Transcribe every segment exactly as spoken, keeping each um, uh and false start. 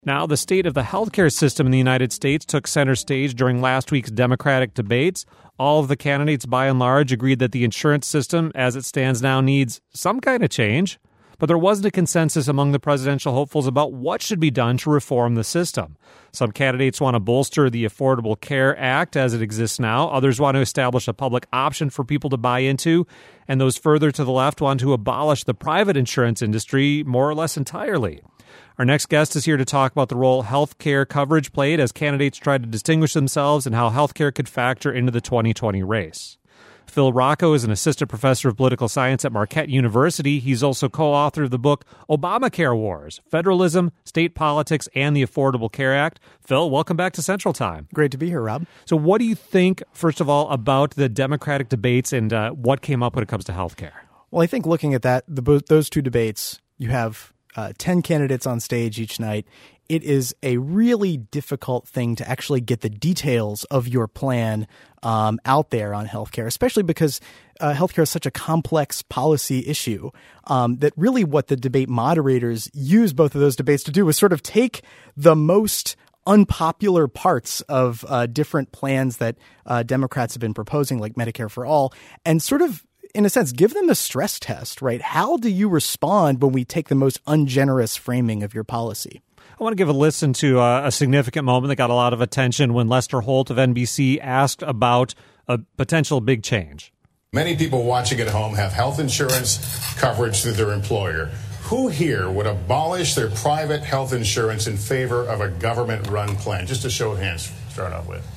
Now, the state of the healthcare system in the United States took center stage during last week's Democratic debates. All of the candidates, by and large, agreed that the insurance system, as it stands now, needs some kind of change. But there wasn't a consensus among the presidential hopefuls about what should be done to reform the system. Some candidates want to bolster the Affordable Care Act as it exists now. Others want to establish a public option for people to buy into. And those further to the left want to abolish the private insurance industry more or less entirely. Our next guest is here to talk about the role health care coverage played as candidates tried to distinguish themselves and how health care could factor into the twenty twenty race. Phil Rocco is an assistant professor of political science at Marquette University. He's also co-author of the book Obamacare Wars, Federalism, State Politics, and the Affordable Care Act. Phil, welcome back to Central Time. Great to be here, Rob. So what do you think, first of all, about the Democratic debates and uh, what came up when it comes to health care? Well, I think looking at that, the, those two debates, you have uh, ten candidates on stage each night. It is a really difficult thing to actually get the details of your plan um, out there on healthcare, especially because uh, healthcare is such a complex policy issue um, that really what the debate moderators use both of those debates to do is sort of take the most unpopular parts of uh, different plans that uh, Democrats have been proposing, like Medicare for All, and sort of in a sense, give them a stress test, right? How do you respond when we take the most ungenerous framing of your policy? I want to give a listen to uh, a significant moment that got a lot of attention when Lester Holt of N B C asked about a potential big change. Many people watching at home have health insurance coverage through their employer. Who here would abolish their private health insurance in favor of a government-run plan? Just a show of hands to start off with.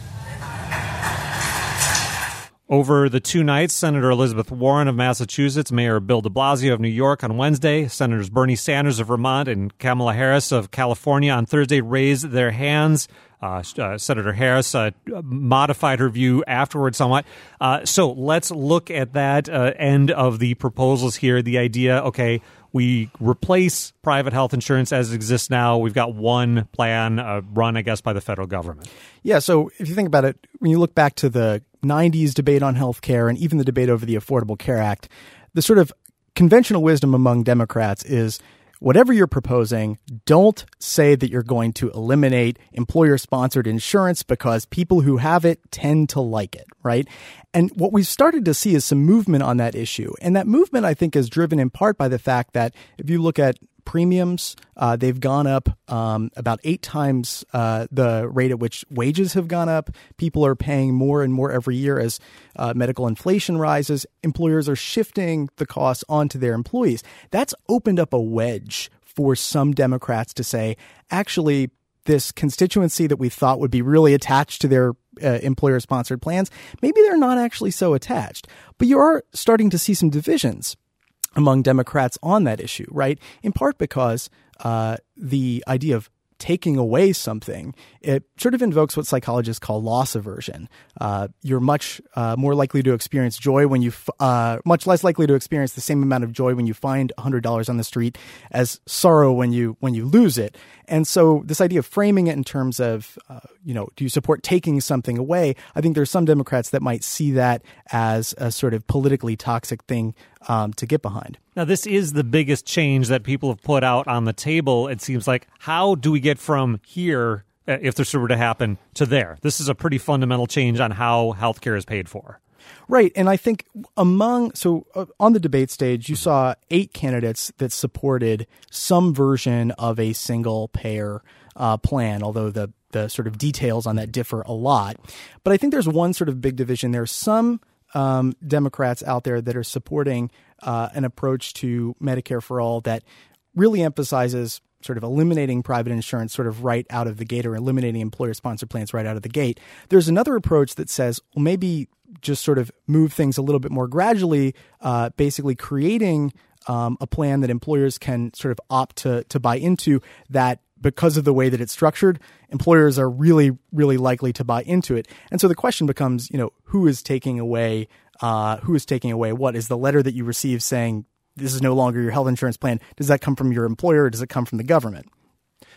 Over the two nights, Senator Elizabeth Warren of Massachusetts, Mayor Bill de Blasio of New York on Wednesday, Senators Bernie Sanders of Vermont and Kamala Harris of California on Thursday raised their hands. Uh, uh, Senator Harris uh, modified her view afterwards somewhat. Uh, so let's look at that uh, end of the proposals here. The idea, okay, we replace private health insurance as it exists now. We've got one plan uh, run, I guess, by the federal government. Yeah, so if you think about it, when you look back to the nineties debate on health care and even the debate over the Affordable Care Act, the sort of conventional wisdom among Democrats is whatever you're proposing, don't say that you're going to eliminate employer-sponsored insurance because people who have it tend to like it, right? And what we've started to see is some movement on that issue. And that movement, I think, is driven in part by the fact that if you look at premiums, uh, they've gone up um, about eight times uh, the rate at which wages have gone up. People are paying more and more every year as uh, medical inflation rises. Employers are shifting the costs onto their employees. That's opened up a wedge for some Democrats to say, actually, this constituency that we thought would be really attached to their uh, employer-sponsored plans, maybe they're not actually so attached. But you are starting to see some divisions among Democrats on that issue, right? In part because uh, the idea of taking away something, it sort of invokes what psychologists call loss aversion. Uh, you're much uh, more likely to experience joy when you, f- uh, much less likely to experience the same amount of joy when you find one hundred dollars on the street as sorrow when you when you lose it. And so this idea of framing it in terms of, uh, you know, do you support taking something away? I think there's some Democrats that might see that as a sort of politically toxic thing um, to get behind. Now, this is the biggest change that people have put out on the table. It seems like, how do we get from here, if this were to happen, to there? This is a pretty fundamental change on how healthcare is paid for. Right. And I think among, so uh, on the debate stage, you saw eight candidates that supported some version of a single payer uh, plan, although the, the sort of details on that differ a lot. But I think there's one sort of big division. There's some um, Democrats out there that are supporting uh, an approach to Medicare for All that really emphasizes sort of eliminating private insurance sort of right out of the gate, or eliminating employer-sponsored plans right out of the gate. There's another approach that says, well, maybe just sort of move things a little bit more gradually, uh, basically creating um, a plan that employers can sort of opt to to buy into, that because of the way that it's structured, employers are really, really likely to buy into it. And so the question becomes, you know, who is taking away, uh, who is taking away what? Is the letter that you receive saying this is no longer your health insurance plan, does that come from your employer or does it come from the government?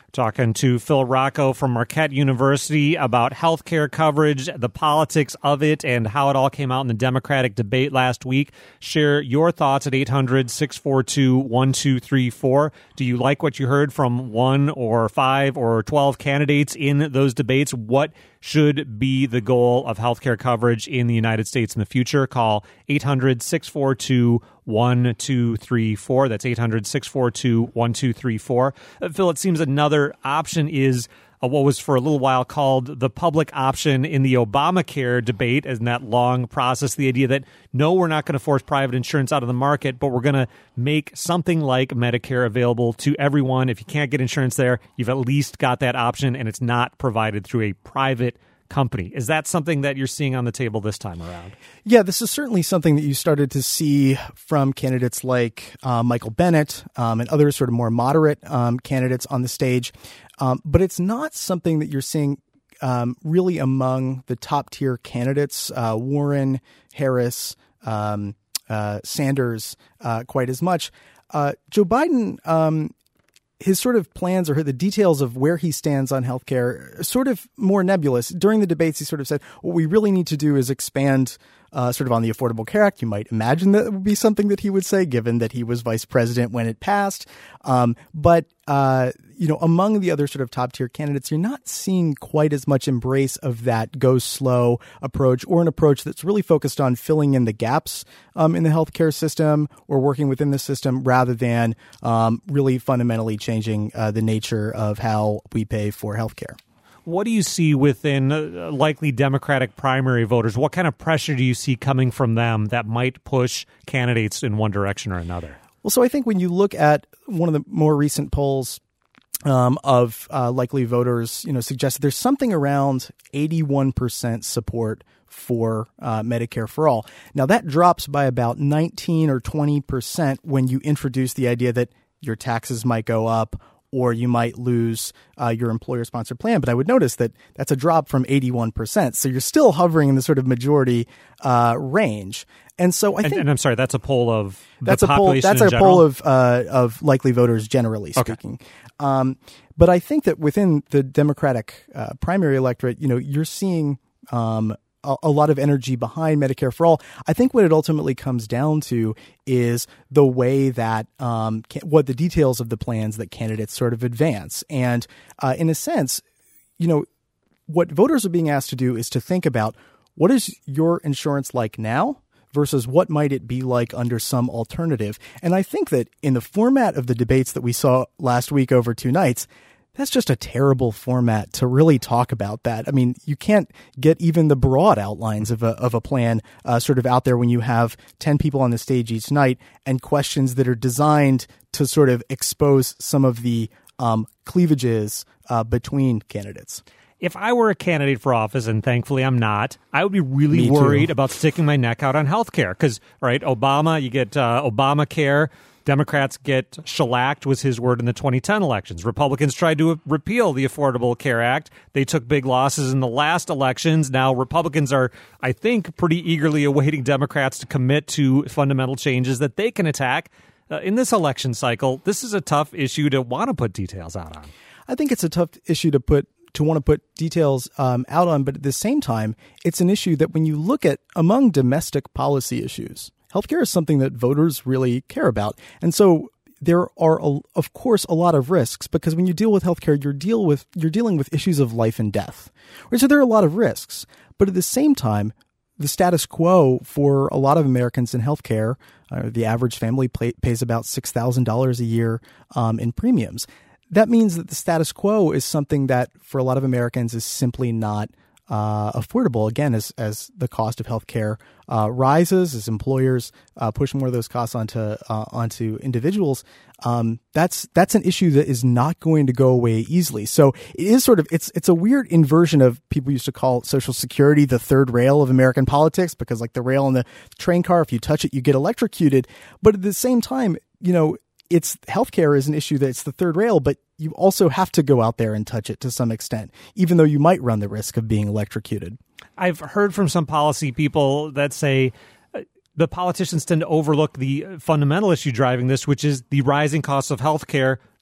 Talking to Phil Rocco from Marquette University about healthcare coverage, the politics of it, and how it all came out in the Democratic debate last week. Share your thoughts at eight hundred, six four two, one two three four. Do you like what you heard from one or five or twelve candidates in those debates? What should be the goal of healthcare coverage in the United States in the future? Call eight hundred, six four two, one two three four. That's eight hundred, six four two, one two three four. Uh, Phil, it seems another option is uh, what was for a little while called the public option in the Obamacare debate, in that long process, the idea that, no, we're not going to force private insurance out of the market, but we're going to make something like Medicare available to everyone. If you can't get insurance there, you've at least got that option, and it's not provided through a private company. Is that something that you're seeing on the table this time around? Yeah, this is certainly something that you started to see from candidates like uh, Michael Bennet um, and other sort of more moderate um, candidates on the stage. Um, but it's not something that you're seeing um, really among the top tier candidates, uh, Warren, Harris, um, uh, Sanders, uh, quite as much. Uh, Joe Biden, um, his sort of plans or the details of where he stands on healthcare are sort of more nebulous. During the debates, he sort of said, what we really need to do is expand uh, sort of on the Affordable Care Act. You might imagine that would be something that he would say, given that he was vice president when it passed. Um, but, uh, you know, among the other sort of top tier candidates, you're not seeing quite as much embrace of that go slow approach, or an approach that's really focused on filling in the gaps um, in the healthcare system or working within the system, rather than um, really fundamentally changing uh, the nature of how we pay for healthcare. What do you see within uh, likely Democratic primary voters? What kind of pressure do you see coming from them that might push candidates in one direction or another? Well, so I think when you look at one of the more recent polls um, of uh, likely voters, you know, suggested there's something around eighty-one percent support for uh, Medicare for all. Now, that drops by about nineteen or twenty percent when you introduce the idea that your taxes might go up, or you might lose uh, your employer-sponsored plan. But I would notice that that's a drop from eighty-one percent. So you're still hovering in the sort of majority uh, range. And so I think, and, and I'm sorry, that's a poll of the that's a poll. That's a poll of uh, of likely voters, generally speaking. Okay. Um, but I think that within the Democratic uh, primary electorate, you know, you're seeing um, a, a lot of energy behind Medicare for all. I think what it ultimately comes down to is the way that um, can, what the details of the plans that candidates sort of advance, and uh, in a sense, you know, what voters are being asked to do is to think about, what is your insurance like now versus what might it be like under some alternative. And I think that in the format of the debates that we saw last week over two nights, that's just a terrible format to really talk about that. I mean, you can't get even the broad outlines of a of a plan uh, sort of out there when you have ten people on the stage each night and questions that are designed to sort of expose some of the um, cleavages uh, between candidates. If I were a candidate for office, and thankfully I'm not, I would be really worried about sticking my neck out on health care. Because, right, Obama, you get uh, Obamacare. Democrats get shellacked, was his word, in the twenty ten elections. Republicans tried to repeal the Affordable Care Act. They took big losses in the last elections. Now Republicans are, I think, pretty eagerly awaiting Democrats to commit to fundamental changes that they can attack uh, in this election cycle. This is a tough issue to want to put details out on. I think it's a tough issue to put to want to put details um, out on, but at the same time, it's an issue that when you look at among domestic policy issues, healthcare is something that voters really care about. And so there are, a, of course, a lot of risks, because when you deal with healthcare, you're deal with you're dealing with issues of life and death. Right? So there are a lot of risks, but at the same time, the status quo for a lot of Americans in healthcare, uh, the average family pay, pays about six thousand dollars a year um, in premiums. That means that the status quo is something that for a lot of Americans is simply not uh, affordable. Again, as as the cost of healthcare uh, rises, as employers uh, push more of those costs onto uh, onto individuals, um, that's that's an issue that is not going to go away easily. So it is sort of it's it's a weird inversion of, people used to call Social Security the third rail of American politics, because like the rail in the train car, if you touch it, you get electrocuted. But at the same time, you know, it's healthcare is an issue that's the third rail, but you also have to go out there and touch it to some extent, even though you might run the risk of being electrocuted. I've heard from some policy people that say uh, the politicians tend to overlook the fundamental issue driving this, which is the rising costs of healthcare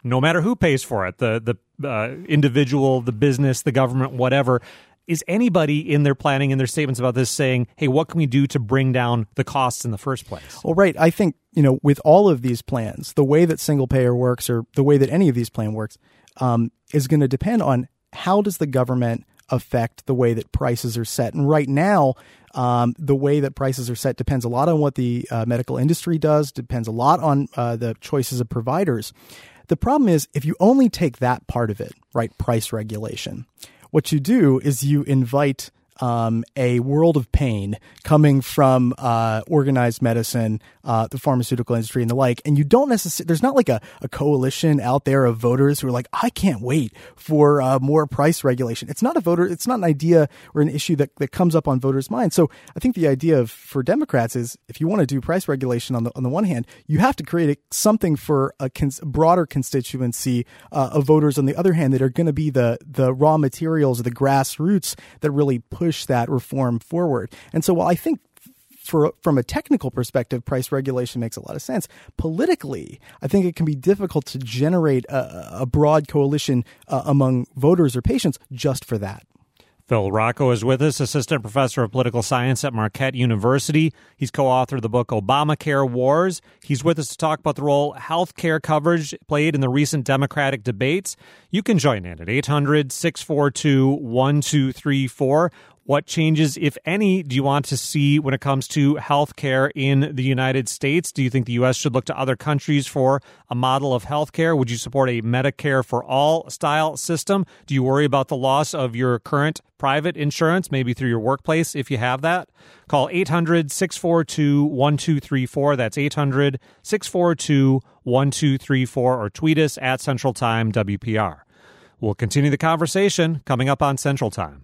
no matter who pays for it, the the uh, individual, the business, the government, whatever. Is anybody in their planning, in their statements about this, saying, hey, what can we do to bring down the costs in the first place? Well, right. I think, you know, with all of these plans, the way that single payer works, or the way that any of these plan works, um, is going to depend on how does the government affect the way that prices are set. And right now, um, the way that prices are set depends a lot on what the uh, medical industry does, depends a lot on uh, the choices of providers. The problem is if you only take that part of it, right, price regulation, what you do is you invite um, a world of pain coming from uh, organized medicine, uh, the pharmaceutical industry, and the like. And you don't necessarily, there's not like a, a coalition out there of voters who are like, I can't wait for uh, more price regulation. It's not a voter, it's not an idea or an issue that, that comes up on voters' minds. So I think the idea of, for Democrats is if you want to do price regulation on the on the one hand, you have to create a, something for a cons- broader constituency uh, of voters on the other hand that are going to be the the raw materials or the grassroots that really push that reform forward. And so while I think for from a technical perspective, price regulation makes a lot of sense, politically, I think it can be difficult to generate a, a broad coalition uh, among voters or patients just for that. Phil Rocco is with us, assistant professor of political science at Marquette University. He's co-authored the book Obamacare Wars. He's with us to talk about the role health care coverage played in the recent Democratic debates. You can join in at eight hundred, six four two, one two three four. What changes, if any, do you want to see when it comes to health care in the United States? Do you think the U S should look to other countries for a model of health care? Would you support a Medicare for all style system? Do you worry about the loss of your current private insurance, maybe through your workplace, if you have that? Call eight hundred, six four two, one two three four. That's eight hundred, six four two, one two three four, or tweet us at Central Time W P R. We'll continue the conversation coming up on Central Time.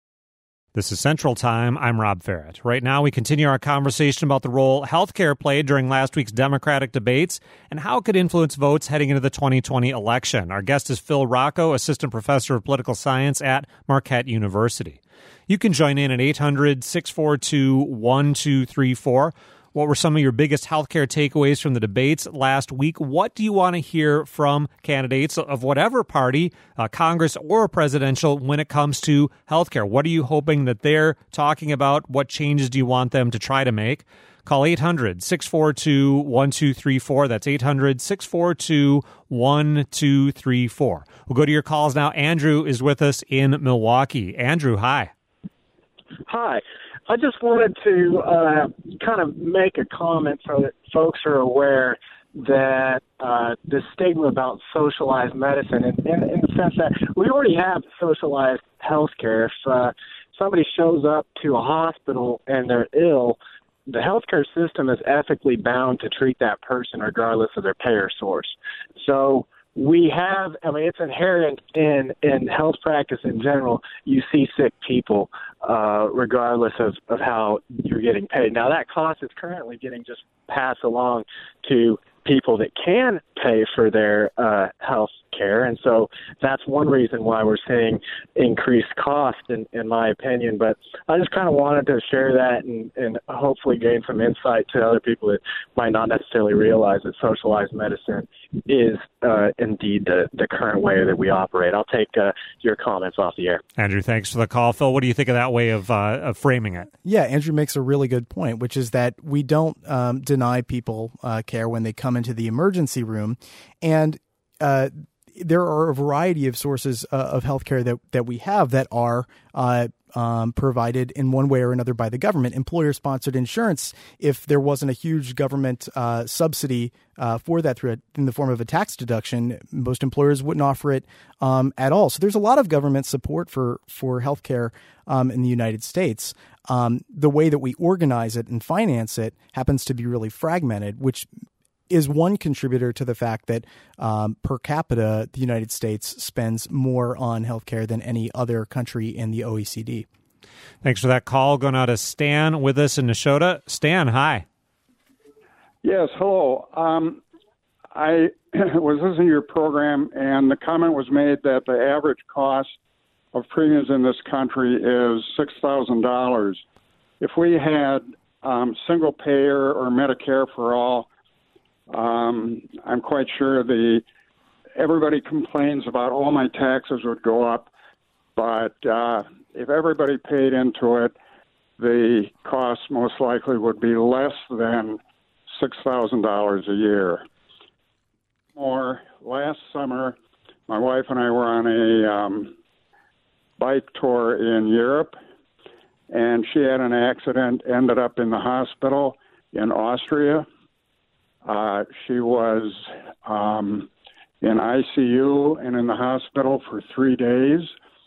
This is Central Time. I'm Rob Farrett. Right now, we continue our conversation about the role healthcare played during last week's Democratic debates and how it could influence votes heading into the twenty twenty election. Our guest is Phil Rocco, assistant professor of political science at Marquette University. You can join in at eight hundred, six four two, one two three four. What were some of your biggest healthcare takeaways from the debates last week? What do you want to hear from candidates of whatever party, uh, Congress or presidential, when it comes to healthcare? What are you hoping that they're talking about? What changes do you want them to try to make? Call eight hundred, six four two, one two three four. That's eight hundred, six four two, one two three four. We'll go to your calls now. Andrew is with us in Milwaukee. Andrew, hi. Hi. I just wanted to uh, kind of make a comment so that folks are aware that uh, this statement about socialized medicine, in, in, in the sense that we already have socialized health care. If uh, somebody shows up to a hospital and they're ill, the healthcare system is ethically bound to treat that person regardless of their payer source. So we have, I mean, it's inherent in, in health practice in general. You see sick people uh, regardless of, of how you're getting paid. Now, that cost is currently getting just passed along to people that can pay for their uh, health care. And so that's one reason why we're seeing increased cost, in, in my opinion. But I just kind of wanted to share that and, and hopefully gain some insight to other people that might not necessarily realize that socialized medicine is uh, indeed the, the current way that we operate. I'll take uh, your comments off the air. Andrew, thanks for the call. Phil, what do you think of that way of, uh, of framing it? Yeah, Andrew makes a really good point, which is that we don't um, deny people uh, care when they come into the emergency room. And uh, there are a variety of sources uh, of healthcare that, that we have that are uh, um, provided in one way or another by the government. Employer-sponsored insurance, if there wasn't a huge government uh, subsidy uh, for that through a, in the form of a tax deduction, most employers wouldn't offer it um, at all. So there's a lot of government support for, for healthcare um, in the United States. Um, the way that we organize it and finance it happens to be really fragmented, which is one contributor to the fact that um, per capita, the United States spends more on healthcare than any other country in the O E C D. Thanks for that call. Going out to Stan with us in Neshota. Stan, hi. Yes, hello. Um, I was listening to your program, and the comment was made that the average cost of premiums in this country is six thousand dollars. If we had um, single payer or Medicare for all, Um, I'm quite sure the everybody complains about, oh, my taxes would go up. But uh, if everybody paid into it, the cost most likely would be less than six thousand dollars a year. Or last summer, my wife and I were on a um, bike tour in Europe, and she had an accident, ended up in the hospital in Austria. Uh, she was um, in I C U and in the hospital for three days.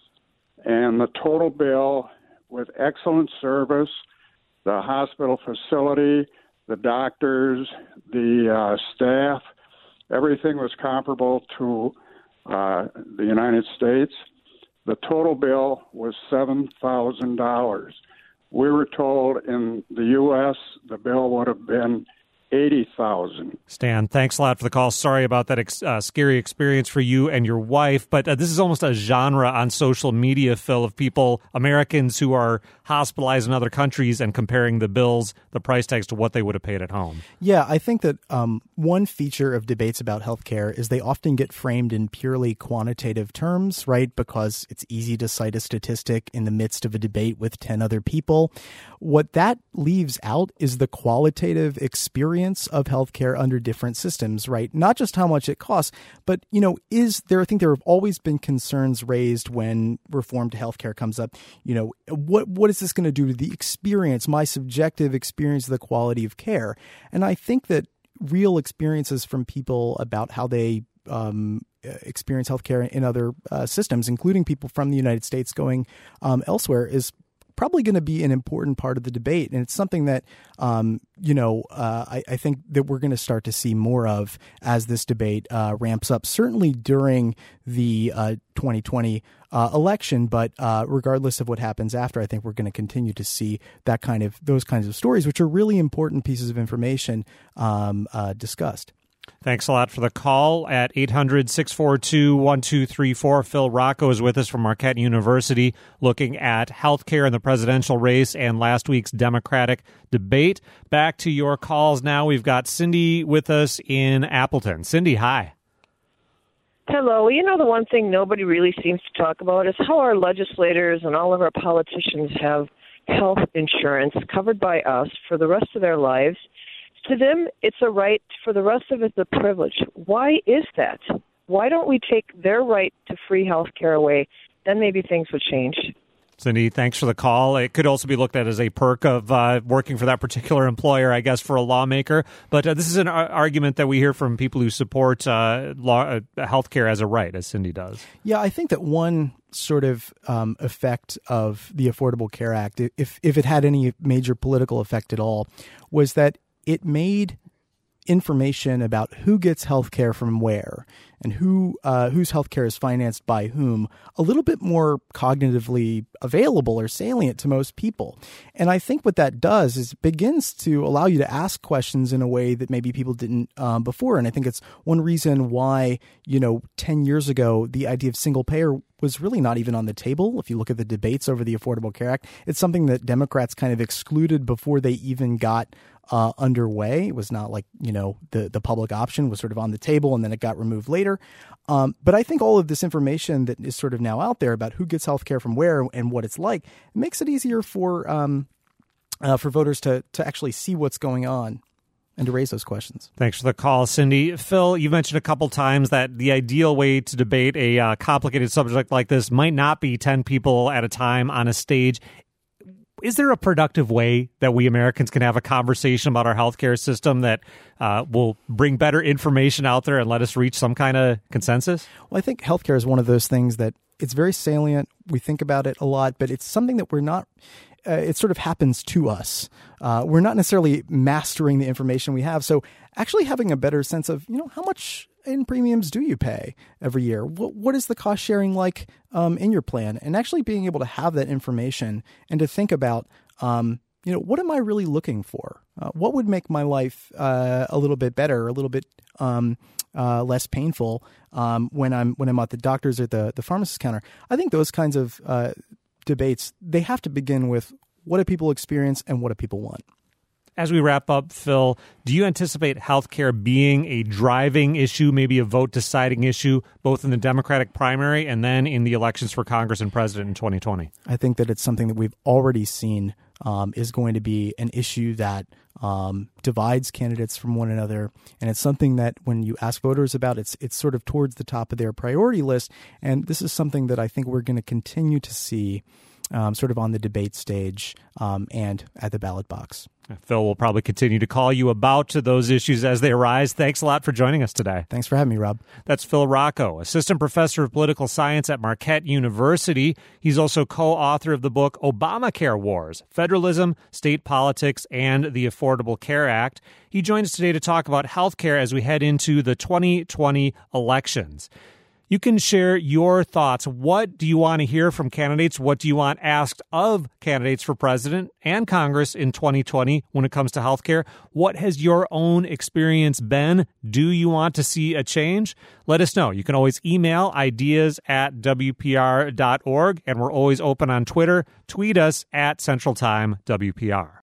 And the total bill, with excellent service, the hospital facility, the doctors, the uh, staff, everything was comparable to uh, the United States. The total bill was seven thousand dollars. We were told in the U S the bill would have been eighty thousand dollars. Stan, thanks a lot for the call. Sorry about that ex- uh, scary experience for you and your wife, but uh, this is almost a genre on social media, Phil, of people, Americans who are hospitalized in other countries and comparing the bills, the price tags to what they would have paid at home. Yeah, I think that um, one feature of debates about healthcare is they often get framed in purely quantitative terms, right? Because it's easy to cite a statistic in the midst of a debate with ten other people. What that leaves out is the qualitative experience of healthcare under different systems, right? Not just how much it costs, but, you know, is there, I think there have always been concerns raised when reform to healthcare comes up. You know, what what is this going to do to the experience, my subjective experience of the quality of care? And I think that real experiences from people about how they um, experience healthcare in other uh, systems, including people from the United States going um, elsewhere, is probably going to be an important part of the debate. And it's something that, um, you know, uh, I, I think that we're going to start to see more of as this debate uh, ramps up, certainly during the uh, twenty twenty uh, election. But uh, regardless of what happens after, I think we're going to continue to see that kind of those kinds of stories, which are really important pieces of information um, uh, discussed. Thanks a lot for the call at eight hundred, six four two, one two three four. Phil Rocco is with us from Marquette University, looking at healthcare in the presidential race and last week's Democratic debate. Back to your calls now. We've got Cindy with us in Appleton. Cindy, hi. Hello. You know, the one thing nobody really seems to talk about is how our legislators and all of our politicians have health insurance covered by us for the rest of their lives. To them, it's a right. For the rest of us, a privilege. Why is that? Why don't we take their right to free health care away? Then maybe things would change. Cindy, thanks for the call. It could also be looked at as a perk of uh, working for that particular employer, I guess, for a lawmaker. But uh, this is an ar- argument that we hear from people who support uh, law, uh, health care as a right, as Cindy does. Yeah, I think that one sort of um, effect of the Affordable Care Act, if if it had any major political effect at all, was that it made information about who gets health care from where and who uh, whose health care is financed by whom a little bit more cognitively available or salient to most people. And I think what that does is it begins to allow you to ask questions in a way that maybe people didn't um, before. And I think it's one reason why, you know, ten years ago, the idea of single payer was really not even on the table. If you look at the debates over the Affordable Care Act, it's something that Democrats kind of excluded before they even got Uh, underway. It was not like, you know, the, the public option was sort of on the table and then it got removed later. Um, but I think all of this information that is sort of now out there about who gets health care from where and what it's like, it makes it easier for um, uh, for voters to to actually see what's going on and to raise those questions. Thanks for the call, Cindy. Phil, you mentioned a couple times that the ideal way to debate a uh, complicated subject like this might not be ten people at a time on a stage. Is there a productive way that we Americans can have a conversation about our healthcare system that uh, will bring better information out there and let us reach some kind of consensus? Well, I think healthcare is one of those things that it's very salient. We think about it a lot, but it's something that we're not, uh, it sort of happens to us. Uh, we're not necessarily mastering the information we have. So actually having a better sense of, you know, how much in premiums do you pay every year? What What is the cost sharing like um, in your plan? And actually being able to have that information and to think about, um, you know, what am I really looking for? Uh, what would make my life uh, a little bit better, a little bit um, uh, less painful um, when I'm when I'm at the doctor's or the the pharmacist counter? I think those kinds of uh, debates, they have to begin with what do people experience and what do people want? As we wrap up, Phil, do you anticipate healthcare being a driving issue, maybe a vote-deciding issue, both in the Democratic primary and then in the elections for Congress and president in twenty twenty? I think that it's something that we've already seen um, is going to be an issue that um, divides candidates from one another. And it's something that when you ask voters about, it's it's sort of towards the top of their priority list. And this is something that I think we're going to continue to see Um, sort of on the debate stage um, and at the ballot box. Phil will probably continue to call you about to those issues as they arise. Thanks a lot for joining us today. Thanks for having me, Rob. That's Phil Rocco, Assistant Professor of Political Science at Marquette University. He's also co-author of the book Obamacare Wars, Federalism, State Politics, and the Affordable Care Act. He joins us today to talk about healthcare as we head into the twenty twenty elections. You can share your thoughts. What do you want to hear from candidates? What do you want asked of candidates for president and Congress in twenty twenty when it comes to healthcare? What has your own experience been? Do you want to see a change? Let us know. You can always email ideas at W P R dot org, and we're always open on Twitter. Tweet us at Central Time W P R.